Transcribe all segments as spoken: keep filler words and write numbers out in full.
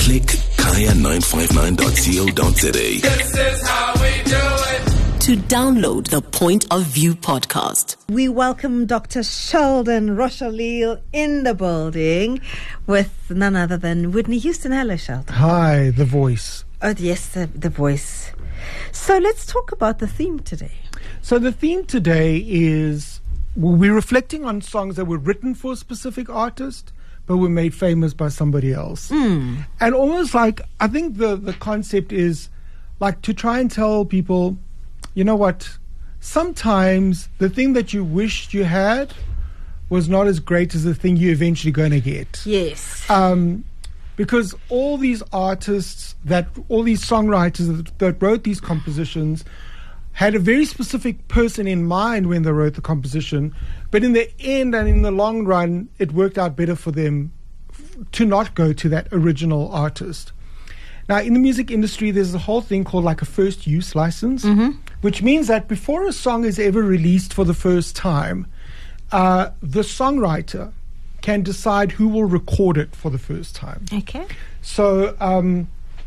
Click kaya nine five nine dot co dot za. This is how we do it. To download the Point of View podcast. We welcome Doctor Sheldon Rochelle in the building with none other than Whitney Houston. Hello, Sheldon. Hi, the voice. Oh, yes, the, the voice. So let's talk about the theme today. So the theme today is, we'll be reflecting on songs that were written for a specific artist, but were made famous by somebody else. Mm. And almost like, I think the, the concept is like to try and tell people, you know what, sometimes the thing that you wished you had was not as great as the thing you're eventually going to get. Yes. Um, because all these artists, that all these songwriters that, that wrote these compositions had a very specific person in mind when they wrote the composition, but in the end and in the long run, it worked out better for them f- to not go to that original artist. Now, in the music industry, there's a whole thing called like a first use license, mm-hmm. which means that before a song is ever released for the first time, uh, the songwriter can decide who will record it for the first time. Okay. So, um,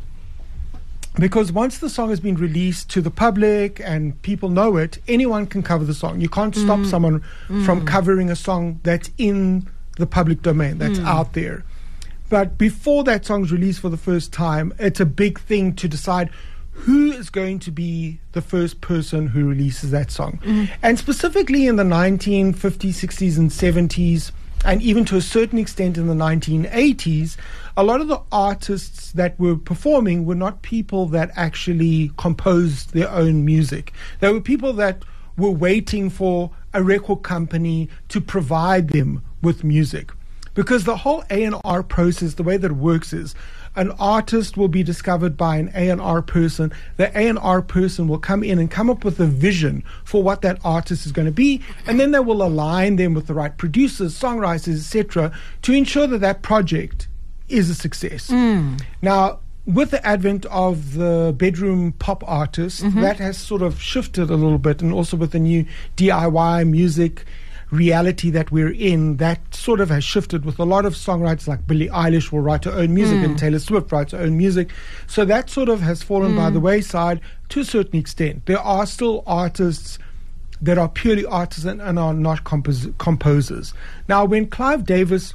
because once the song has been released to the public and people know it, anyone can cover the song. You can't stop Mm. someone Mm. from covering a song that's in the public domain, that's Mm. out there. But before that song's released for the first time, it's a big thing to decide who is going to be the first person who releases that song. Mm. And specifically in the nineteen fifties, sixties, and seventies, and even to a certain extent in the nineteen eighties, a lot of the artists that were performing were not people that actually composed their own music. They were people that were waiting for a record company to provide them with music. Because the whole A and R process, the way that it works is, an artist will be discovered by an A and R person. The A and R person will come in and come up with a vision for what that artist is going to be, and then they will align them with the right producers, songwriters, et cetera, to ensure that that project is a success. Mm. Now, with the advent of the bedroom pop artist, Mm-hmm. that has sort of shifted a little bit, and also with the new D I Y music reality that we're in, that sort of has shifted with a lot of songwriters like Billie Eilish will write her own music Mm. and Taylor Swift writes her own music. So that sort of has fallen Mm. by the wayside to a certain extent. There are still artists that are purely artists and, and are not compos- composers. Now, when Clive Davis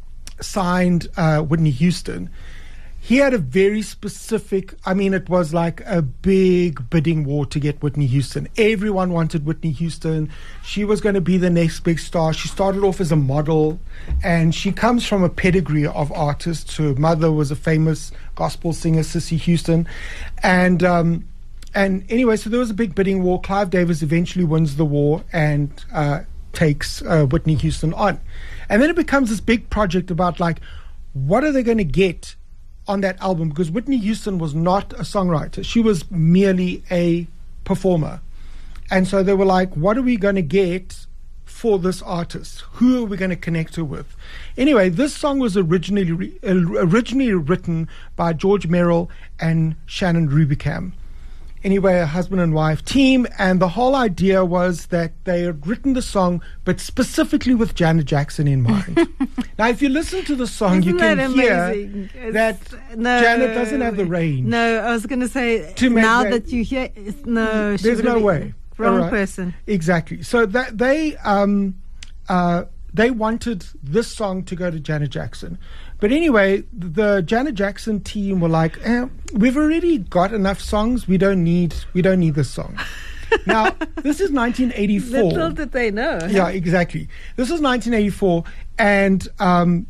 signed uh, Whitney Houston, he had a very specific, I mean, it was like a big bidding war to get Whitney Houston. Everyone wanted Whitney Houston. She was going to be the next big star. She started off as a model, and she comes from a pedigree of artists. Her mother was a famous gospel singer, Cissy Houston. And um, and anyway, so there was a big bidding war. Clive Davis eventually wins the war and uh, takes uh, Whitney Houston on. And then it becomes this big project about, like, what are they going to get on that album? Because Whitney Houston was not a songwriter. She was merely a performer. And so they were like, what are we going to get for this artist? Who are we going to connect her with? Anyway, this song was originally re- uh, originally written by George Merrill and Shannon Rubicam. Anyway, a husband and wife team, and the whole idea was that they had written the song, but specifically with Janet Jackson in mind. Now, if you listen to the song, Isn't you can that hear amazing? It's- that no, Janet doesn't have the range. No, I was going to say, To make now that- that you hear, it's, no, she There's would've no been way. Wrong All right. person. Exactly. So that they um, uh, they wanted this song to go to Janet Jackson. But anyway, the Janet Jackson team were like, eh, we've already got enough songs. We don't need we don't need this song. Now, this is nineteen eighty-four. Little did they know. huh? Yeah, exactly. This is nineteen eighty-four, and um,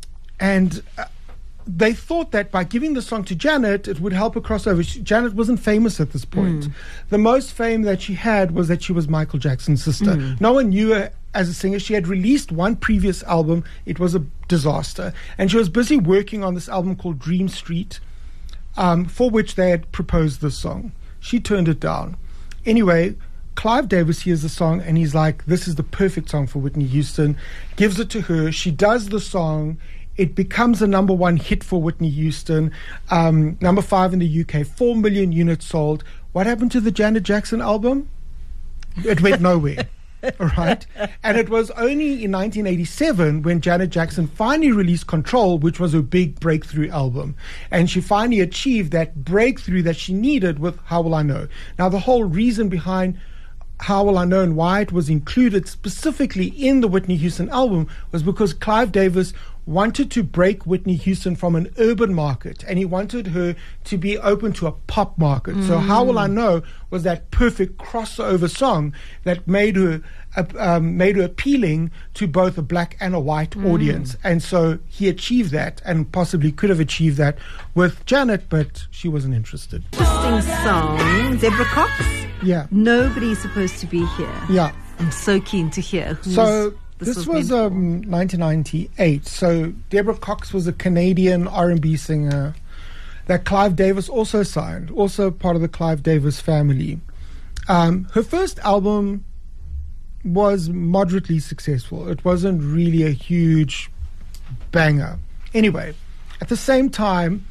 and uh, they thought that by giving the song to Janet, it would help her cross over. She, Janet wasn't famous at this point. Mm. The most fame that she had was that she was Michael Jackson's sister. Mm. No one knew her as a singer. She had released one previous album. It was a disaster. And she was busy working on this album called Dream Street, um, for which they had proposed this song. She turned it down. Anyway, Clive Davis hears the song and he's like, this is the perfect song for Whitney Houston. Gives it to her. She does the song. It becomes a number one hit for Whitney Houston. Um, number five in the U K. Four million units sold. What happened to the Janet Jackson album? It went nowhere. right? And it was only in nineteen eighty-seven when Janet Jackson finally released Control, which was her big breakthrough album. And she finally achieved that breakthrough that she needed with How Will I Know. Now, the whole reason behind How Will I Know and why it was included specifically in the Whitney Houston album was because Clive Davis wanted to break Whitney Houston from an urban market, and he wanted her to be open to a pop market. Mm. So How Will I Know was that perfect crossover song that made her uh, um, made her appealing to both a black and a white mm. audience. And so he achieved that, and possibly could have achieved that with Janet, but she wasn't interested. Interesting song. Deborah Cox? Yeah. Nobody's supposed to be here. Yeah. I'm so keen to hear. Who's So this, was, was, um, nineteen ninety-eight. So Deborah Cox was a Canadian R and B singer that Clive Davis also signed, also part of the Clive Davis family. Um, her first album was moderately successful. It wasn't really a huge banger. Anyway, at the same time,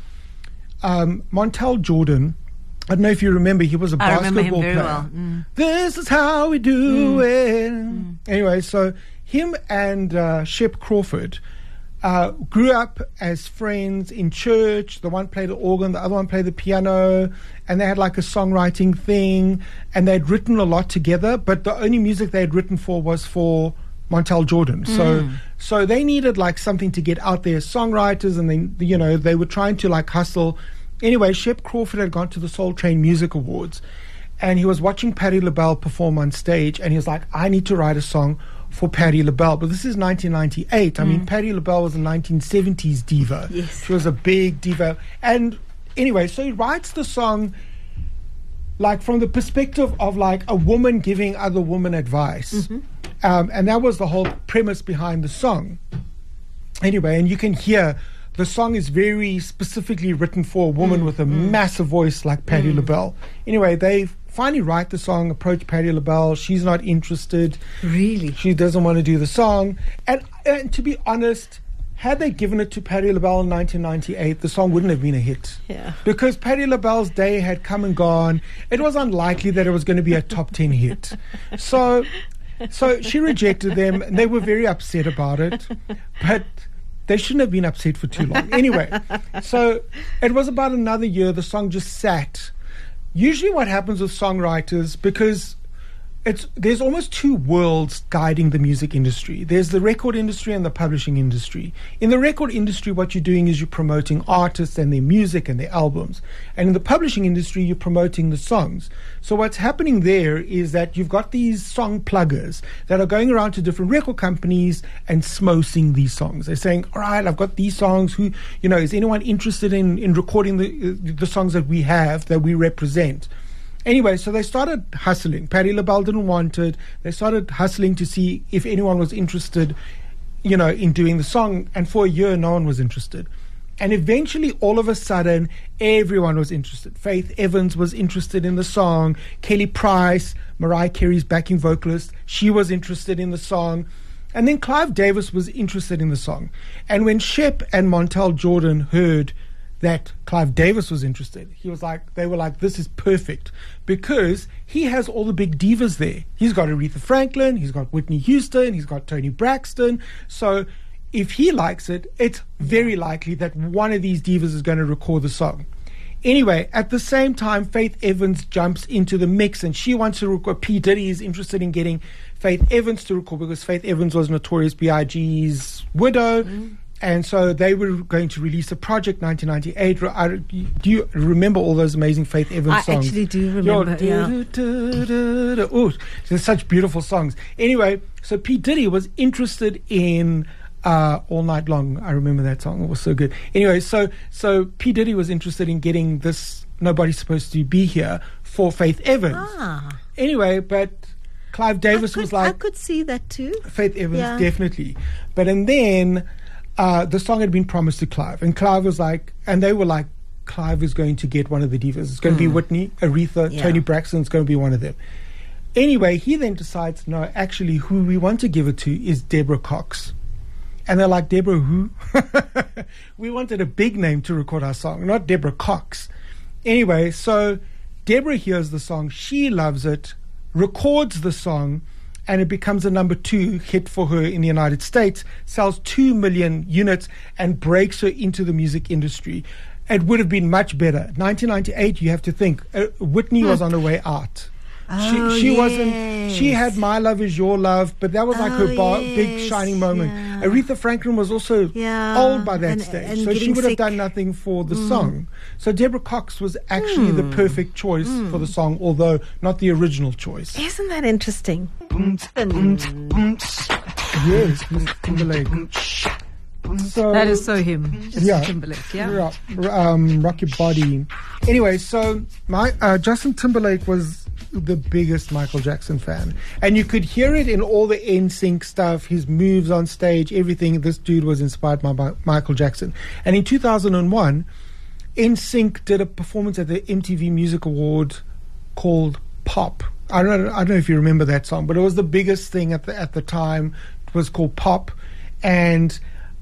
um, Montel Jordan, I don't know if you remember, he was a I basketball remember him very player. well. Mm. This is how we do Mm. it. Mm. Anyway, so him and uh, Shep Crawford uh, grew up as friends in church. The one played the organ, the other one played the piano, and they had like a songwriting thing, and they'd written a lot together, but the only music they had written for was for Montel Jordan. So Mm. so they needed like something to get out there as songwriters, and they, you know, they were trying to like hustle. Anyway, Shep Crawford had gone to the Soul Train Music Awards, and he was watching Patti LaBelle perform on stage, and he was like, I need to write a song for Patti LaBelle. But this is nineteen ninety-eight. I Mm. mean, Patti LaBelle was a nineteen seventies diva. Yes. She was a big diva. And anyway, so he writes the song like from the perspective of like a woman giving other women advice. Mm-hmm. Um, and that was the whole premise behind the song. Anyway, and you can hear the song is very specifically written for a woman Mm, with a mm. massive voice like Patti Mm. LaBelle. Anyway, they finally write the song, approach Patti LaBelle. She's not interested. Really? She doesn't want to do the song. And, and to be honest, had they given it to Patti LaBelle in nineteen ninety-eight, the song wouldn't have been a hit. Yeah. Because Patti LaBelle's day had come and gone. It was unlikely that it was going to be a top ten hit. So, so she rejected them, and they were very upset about it. But they shouldn't have been upset for too long. Anyway, so it was about another year. The song just sat. Usually what happens with songwriters, because it's there's almost two worlds guiding the music industry. There's the record industry and the publishing industry. In the record industry, what you're doing is you're promoting artists and their music and their albums. And in the publishing industry, you're promoting the songs. So what's happening there is that you've got these song pluggers that are going around to different record companies and smosing these songs. They're saying, all right, I've got these songs. Who, you know, is anyone interested in, in recording the, uh, the songs that we have, that we represent? Anyway, so they started hustling. Patti LaBelle didn't want it. They started hustling to see if anyone was interested, you know, in doing the song. And for a year, no one was interested. And eventually, all of a sudden, everyone was interested. Faith Evans was interested in the song. Kelly Price, Mariah Carey's backing vocalist, she was interested in the song. And then Clive Davis was interested in the song. And when Shep and Montel Jordan heard that Clive Davis was interested, he was like, they were like, this is perfect, because he has all the big divas there. He's got Aretha Franklin, he's got Whitney Houston, he's got Toni Braxton. So if he likes it, it's very likely that one of these divas is going to record the song. Anyway, at the same time, Faith Evans jumps into the mix, and she wants to record. P. Diddy is interested in getting Faith Evans to record, because Faith Evans was Notorious B I G's widow. Mm. And so they were going to release a project, nineteen ninety-eight. I, do you remember all those amazing Faith Evans I songs? I actually do remember, Yo, yeah. Oh, they're such beautiful songs. Anyway, so P. Diddy was interested in uh, All Night Long. I remember that song. It was so good. Anyway, so so P. Diddy was interested in getting this Nobody's Supposed to Be Here for Faith Evans. Ah. Anyway, but Clive Davis I could, was like... I could see that too. Faith Evans, Yeah. definitely. But and then... Uh, the song had been promised to Clive, and Clive was like, and they were like, Clive is going to get one of the divas. It's going to be Whitney, Aretha, Yeah. Toni Braxton. It's going to be one of them. Anyway, he then decides, no, actually, who we want to give it to is Deborah Cox. And they're like, Deborah who? We wanted a big name to record our song, not Deborah Cox. Anyway, so Deborah hears the song, she loves it, records the song, and it becomes a number two hit for her in the United States, sells two million units, and breaks her into the music industry. It would have been much better. nineteen ninety-eight, you have to think, uh, Whitney was on her way out. Oh, she she yes. wasn't. She had My Love Is Your Love, but that was like Oh, her bar, big yes, shining moment. yeah. Aretha Franklin was also Yeah, old by that and- stage, and so she getting would have sick. done nothing for the song. So Deborah Cox was actually the perfect choice for the song, although not the original choice. Isn't that interesting? Yes, Mister Timberlake. So That is so him. Justin yeah, Timberlake, yeah. Ro- um, Rocky Body. Anyway, so my uh, Justin Timberlake was the biggest Michael Jackson fan, and you could hear it in all the N Sync stuff, his moves on stage, everything. This dude was inspired by Mi- Michael Jackson. And in two thousand one, N Sync did a performance at the M T V Music Award called Pop. I don't know, I don't know if you remember that song, but it was the biggest thing at the at the time. It was called Pop, and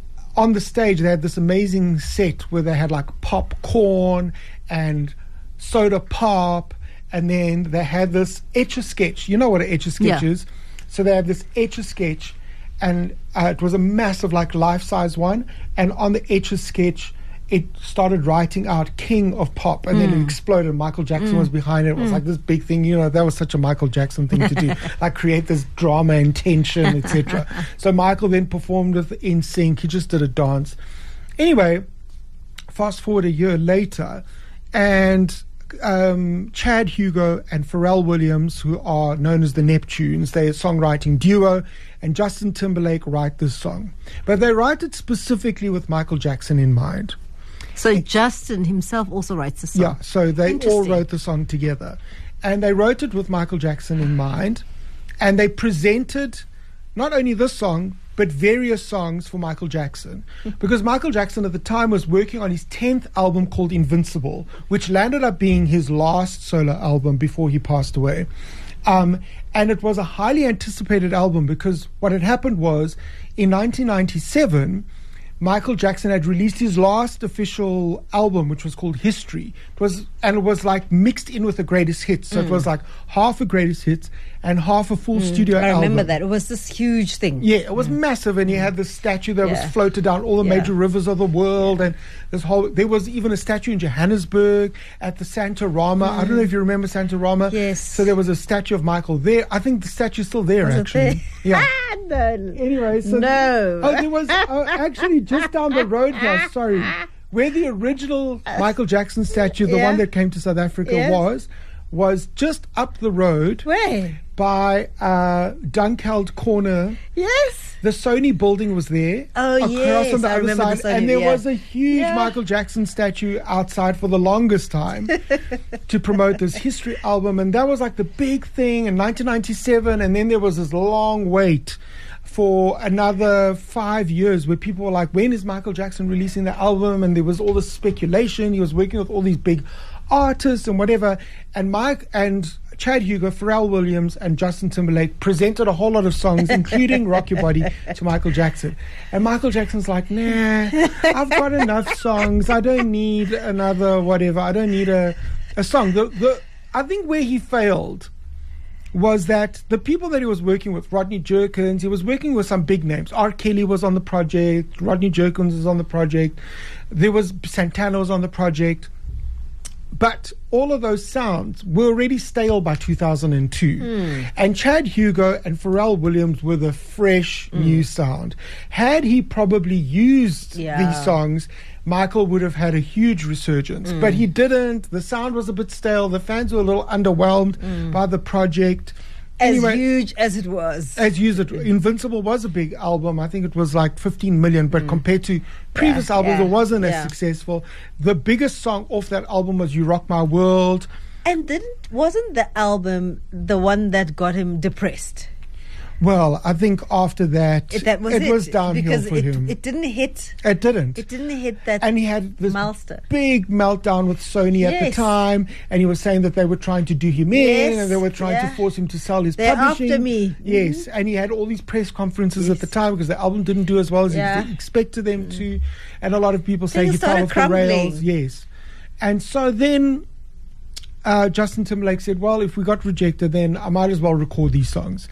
on the stage they had this amazing set where they had like popcorn and soda pop, and then they had this Etch-a-Sketch. You know what an Etch-a-Sketch Yeah. is? So they had this Etch-a-Sketch, and uh, it was a massive like life-size one, and on the Etch-a-Sketch it started writing out King of Pop, and then it exploded. Michael Jackson was behind it. It was like this big thing. You know, that was such a Michael Jackson thing to do, like create this drama and tension, et cetera. So Michael then performed with N Sync. He just did a dance. Anyway, fast forward a year later, and um, Chad Hugo and Pharrell Williams, who are known as the Neptunes, they're a songwriting duo, and Justin Timberlake write this song. But they write it specifically with Michael Jackson in mind. So Justin himself also writes the song. Yeah, so they all Interesting. wrote the song together. And they wrote it with Michael Jackson in mind. And they presented not only this song, but various songs for Michael Jackson. Because Michael Jackson at the time was working on his tenth album called Invincible, which landed up being his last solo album before he passed away. Um, and it was a highly anticipated album because what had happened was in nineteen ninety-seven, Michael Jackson had released his last official album, which was called History. It was, and it was like mixed in with the greatest hits. So it was like half a greatest hits and half a full studio I album. remember that. It was this huge thing. Yeah, it was massive, and he had this statue that Yeah. was floated down all the Yeah. major rivers of the world, and this whole. There was even a statue in Johannesburg at the Santarama. I don't know if you remember Santarama. Yes. So there was a statue of Michael there. I think the statue's still there, Was it actually. there? Yeah. Ah, no. Anyway, so No. oh, there was oh, actually just down the road here. Sorry, where the original Michael Jackson statue, the Yeah. one that came to South Africa, Yes. was, was just up the road Where? by uh, Dunkeld Corner. Yes. The Sony building was there. Oh, across yes, on the I other remember the side, Sony, and there yeah. was a huge Yeah. Michael Jackson statue outside for the longest time to promote this History album, and that was like the big thing in nineteen ninety-seven. And then there was this long wait for another five years where people were like, when is Michael Jackson releasing the album? And there was all this speculation. He was working with all these big artists and whatever. And Mike and Chad Hugo, Pharrell Williams, and Justin Timberlake presented a whole lot of songs, including Rock Your Body, to Michael Jackson. And Michael Jackson's like, nah, I've got enough songs. I don't need another whatever. I don't need a, a song. The, the, I think where he failed was that the people that he was working with, Rodney Jerkins, he was working with some big names. R. Kelly was on the project. Rodney Jerkins was on the project. There was Santana was on the project. But all of those sounds were already stale by two thousand two. And Chad Hugo and Pharrell Williams were the fresh new sound. Had he probably used Yeah. these songs, Michael would have had a huge resurgence. But he didn't. The sound was a bit stale. The fans were a little underwhelmed by the project. As Anyway, huge as it was. as used, Invincible was a big album. I think it was like fifteen million, but compared to previous Yeah, albums, yeah, it wasn't yeah. as successful. The biggest song off that album was You Rock My World. And didn't wasn't the album the one that got him depressed? Well, I think after that, It, that was it, it was downhill because for it, him. it didn't hit. It didn't. It didn't hit that. And he had this milestone. big meltdown with Sony at the Yes. time, and he was saying that they were trying to do him in, Yes, and they were trying yeah. to force him to sell his They're publishing. after me. Yes, and he had all these press conferences at Yes. the time because the album didn't do as well as Yeah. he expected them to, and a lot of people say Things he fell started off the rails. crumbling. Yes, and so then. Uh, Justin Timberlake said, well, if we got rejected, then I might as well record these songs. Ah.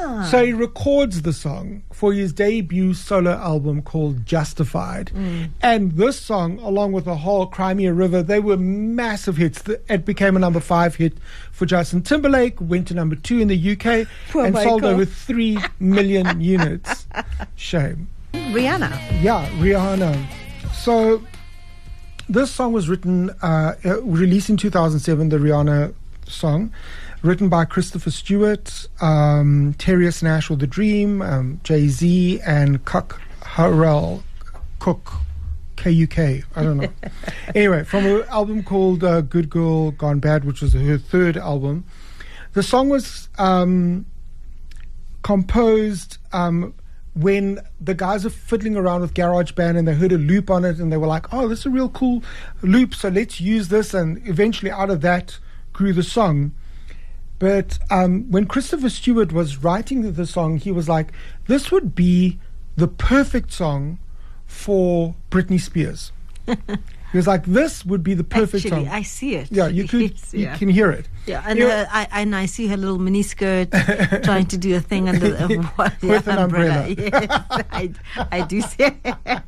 Ah. So he records the song for his debut solo album called Justified. Mm. And this song, along with the whole Crimea River, they were massive hits. The- It became a number five hit for Justin Timberlake, went to number two in the U K, Poor and sold Michael. over three million units. Shame. Rihanna. Yeah, Rihanna. So this song was written, uh, uh, released in two thousand seven, the Rihanna song, written by Christopher Stewart, um, Terius Nash with The Dream, um, Jay-Z, and Cook Harrell, Cook, K U K, I don't know. Anyway, from an album called uh, Good Girl Gone Bad, which was her third album. The song was um, composed um, when the guys are fiddling around with GarageBand and they heard a loop on it and they were like, oh, this is a real cool loop, so let's use this. And eventually out of that grew the song. But um, when Christopher Stewart was writing the song, he was like, this would be the perfect song for Britney Spears. He was like, this would be the perfect Actually, song. I see it. Yeah, you could, Yes, you yeah. can hear it. Yeah, and, You know- her, I, and I see her little miniskirt trying to do a thing under the, uh, With an umbrella. Yes, I, I do see it.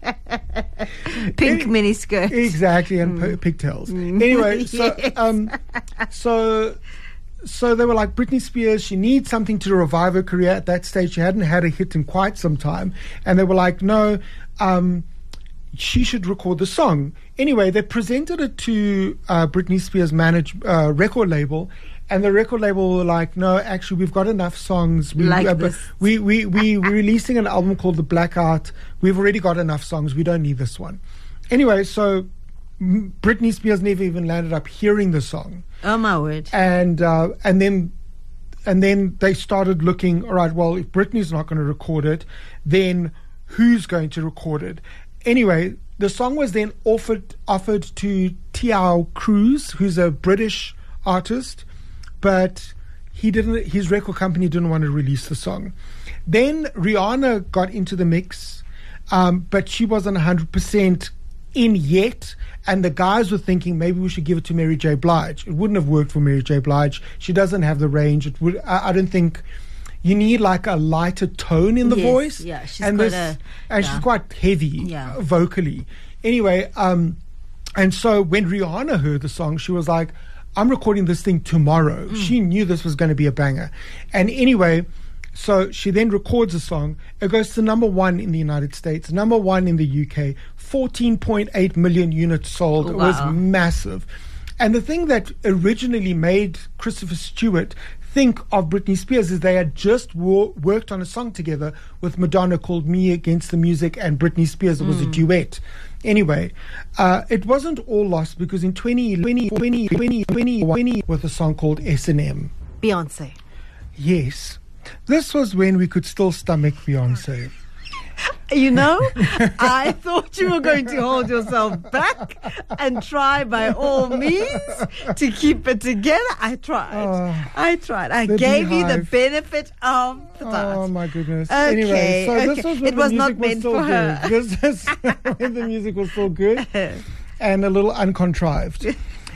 Pink Any- miniskirt. Exactly, and p- pigtails. Anyway, so Yes. um, so so they were like, Britney Spears, she needs something to revive her career. At that stage, she hadn't had a hit in quite some time, and they were like, no, um, she should record the song. Anyway, they presented it to uh, Britney Spears' managed uh, record label. And the record label were like, no, actually, we've got enough songs. We, Like uh, this. we, we, we, we're releasing an album called The Blackout. We've already got enough songs. We don't need this one. Anyway, so m- Britney Spears never even landed up hearing the song. Oh my word. And uh, and then and then they started looking, all right, well, if Britney's not going to record it, then who's going to record it? Anyway, the song was then offered offered to T L Cruz, who's a British artist, but he didn't. His record company didn't want to release the song. Then Rihanna got into the mix, um, but she wasn't one hundred percent in yet. And the guys were thinking maybe we should give it to Mary J. Blige. It wouldn't have worked for Mary J. Blige. She doesn't have the range. It would. I, I don't think. You need like a lighter tone in the Yes, voice. yeah, she's and got this, a- and yeah. she's quite heavy Yeah. uh, vocally. Anyway, um, and so when Rihanna heard the song, she was like, I'm recording this thing tomorrow. Mm. She knew this was going to be a banger. And anyway, so she then records a song. It goes to number one in the United States, number one in the U K, fourteen point eight million units sold. It was Wow. massive. And the thing that originally made Christopher Stewart think of Britney Spears is they had just wo- worked on a song together with Madonna called Me Against the Music and Britney Spears. It was a duet. Anyway, uh, it wasn't all lost because in twenty twenty, twenty, twenty, twenty, twenty with a song called S and M. Beyonce. Yes. This was when we could still stomach Beyonce. You know, I thought you were going to hold yourself back and try by all means to keep it together. I tried. Oh, I tried. I the gave you the beehive. benefit of the doubt. Oh my goodness. Okay, Anyway, so this okay. was when It the was music not was meant still for good. her. This is when the music was still good and a little uncontrived.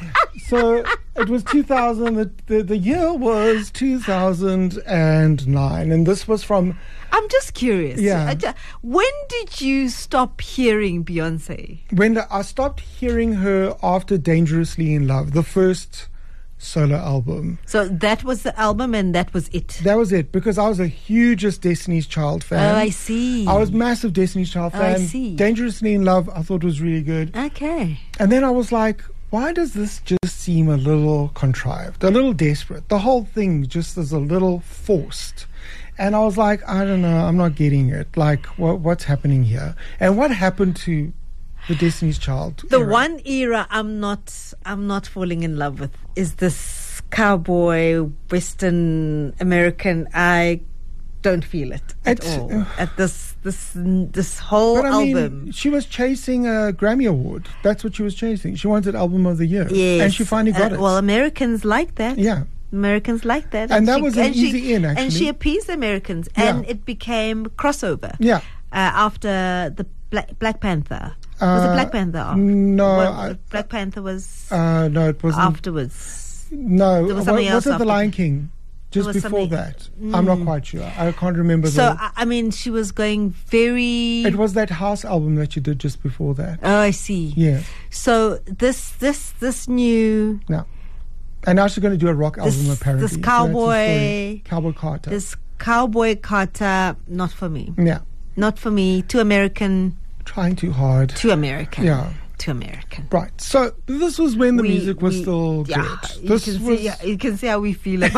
So it was two thousand. The, the, the year was two thousand nine, and this was from. I'm just curious. Yeah. I ju- When did you stop hearing Beyonce? When I stopped hearing her after Dangerously in Love, the first solo album. So that was the album and that was it. That was it, because I was a hugest Destiny's Child fan. Oh, I see. I was massive Destiny's Child Oh, I fan. see. Dangerously in Love, I thought was really good. Okay. And then I was like, why does this just seem a little contrived, a little desperate? The whole thing just is a little forced. And I was like, I don't know, I'm not getting it. Like, what, what's happening here? And what happened to the Destiny's Child? The era? one era I'm not I'm not falling in love with is this cowboy Western American. I don't feel it at It's- all. At this this this whole But I mean, album. she was chasing a Grammy Award. That's what she was chasing. She wanted Album of the Year. Yes. And she finally got Uh, it. Well, Americans like that. Yeah. Americans like that. And that she- was an she- easy in, And actually. she appeased Americans. Yeah. And it became crossover. Yeah. Uh, after the Black, Black Panther. was it Uh, Black Panther? after? no, Well, I- Black Panther was Uh, no, it wasn't. afterwards. no, there was wa- something was else it The after Lion that. King? Just was before something- that. I'm not quite sure. I can't remember So, the... I I mean, she was going very... It was that house album that you did just before that. Oh, I see. Yeah. So this this this new No. And now she's going to do a rock This- album, apparently. this So that's the story. cowboy- Cowboy Carter. this cowboy Carter, not for me. Yeah. Not for me. Too American. Trying too hard. Too American. Yeah. Too American. Right. So this was when the We- music was we- still yeah, good. You This can, was, see, yeah, you can see how we feel about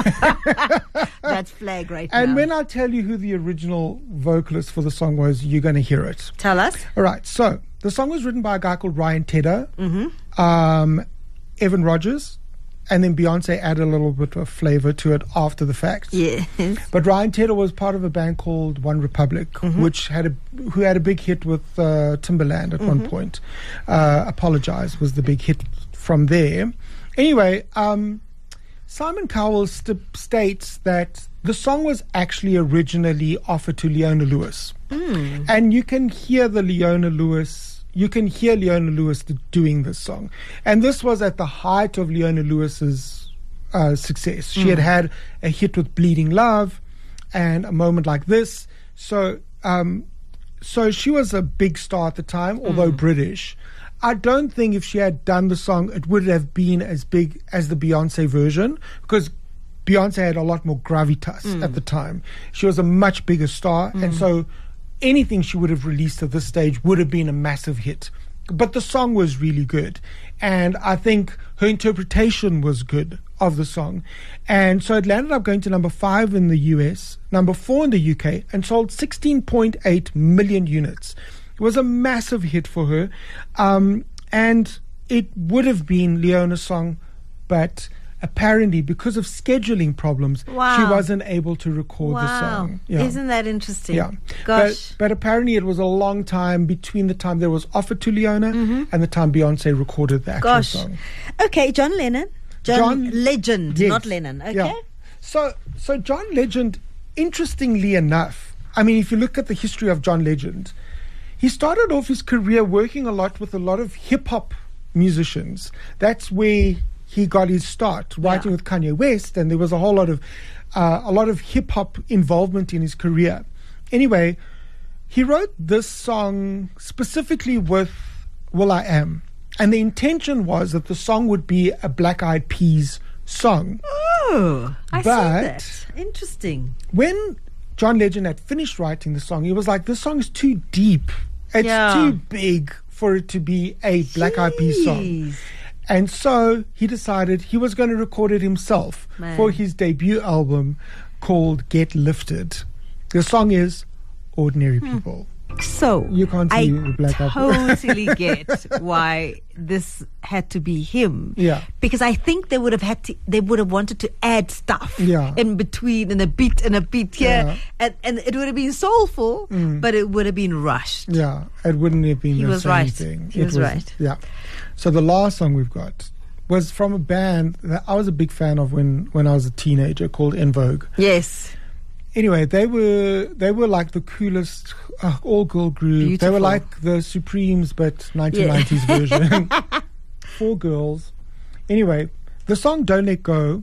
that flag right and now. when I tell you who the original vocalist for the song was, you're going to hear it. Tell us. All right. So the song was written by a guy called Ryan Tedder, Mm-hmm. um, Evan Rogers, and then Beyonce added a little bit of flavor to it after the fact. Yes. But Ryan Tedder was part of a band called One Republic, Mm-hmm. which had a who had a big hit with uh, Timberland at Mm-hmm. one point. Uh, Apologize was the big hit from there. Anyway, um, Simon Cowell st- states that the song was actually originally offered to Leona Lewis, Mm. and you can hear the Leona Lewis. You can hear Leona Lewis d- doing this song, and this was at the height of Leona Lewis's uh, success. She had had a hit with Bleeding Love and A Moment Like This. So, um, so she was a big star at the time, although British. I don't think if she had done the song, it would have been as big as the Beyonce version, because Beyonce had a lot more gravitas at the time. She was a much bigger star, and so anything she would have released at this stage would have been a massive hit. But the song was really good, and I think her interpretation was good of the song. And so it landed up going to number five in the U S, number four in the U K, and sold sixteen point eight million units. It was a massive hit for her, um, and it would have been Leona's song, but apparently because of scheduling problems, Wow. she wasn't able to record the Wow. song. Yeah. Isn't that interesting? Yeah. Gosh. But, but apparently it was a long time between the time that was offered to Leona and the time Beyonce recorded the actual Mm-hmm. Gosh. song. Okay, John Lennon. John, John- Legend, Yes. not Lennon. Okay. Yeah. So, so John Legend, interestingly enough, I mean, if you look at the history of John Legend, he started off his career working a lot with a lot of hip hop musicians. That's where he got his start, writing Yeah. with Kanye West, and there was a whole lot of uh, a lot of hip hop involvement in his career. Anyway, he wrote this song specifically with Will I Am, and the intention was that the song would be a Black Eyed Peas song. Oh, I see But- that. Interesting. When John Legend had finished writing the song, he was like, this song is too deep. It's Yeah. too big for it to be a Black Eyed Peas song. Jeez. And so he decided he was going to record it himself Man. for his debut album called Get Lifted. The song is Ordinary Hmm. People. So You can't I see the Black Eyed Peas. totally get why this had to be him. Yeah. Because I think they would have had to. They would have wanted to add stuff. Yeah. In between, and a beat and a beat here, Yeah. and and it would have been soulful, but it would have been rushed. Yeah, it wouldn't have been He the was same right. thing. He It was right. Yeah. So the last song we've got was from a band that I was a big fan of when, when I was a teenager, called En Vogue. Yes. Anyway, they were they were like the coolest uh, all girl group. They Beautiful. were like the Supremes, but nineteen nineties version. Four girls. Anyway, the song "Don't Let Go"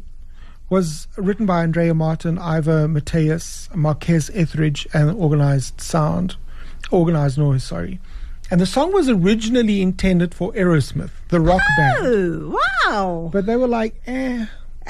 was written by Andrea Martin, Ivor Mateus, Marquez Etheridge, and Organized Sound, Organized Noise. Sorry, and the song was originally intended for Aerosmith, the rock band, Oh wow! but they were like, eh,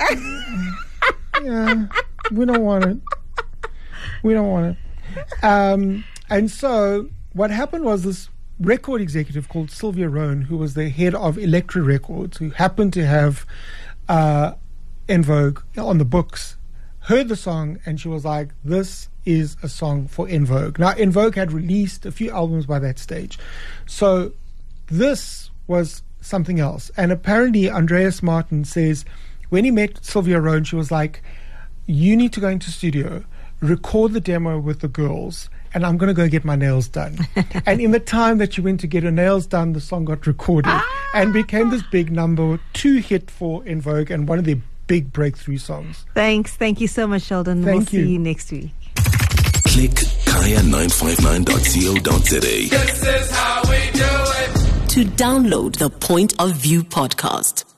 yeah, we don't want it. We don't want it. Um, and so what happened was this record executive called Sylvia Rohn, who was the head of Elektra Records, who happened to have uh, En Vogue on the books, heard the song, and she was like, this is a song for En Vogue. Now, En Vogue had released a few albums by that stage. So this was something else. And apparently Andreas Martin says when he met Sylvia Rohn, she was like, you need to go into studio, record the demo with the girls, and I'm going to go get my nails done. And in the time that you went to get her nails done, the song got recorded and became this big number two hit for En Vogue and one of their big breakthrough songs. Thanks. Thank you so much, Sheldon. Thank we'll see you. you next week. Click kaya nine five nine dot co dot za. This is how we do it. To download the Point of View podcast,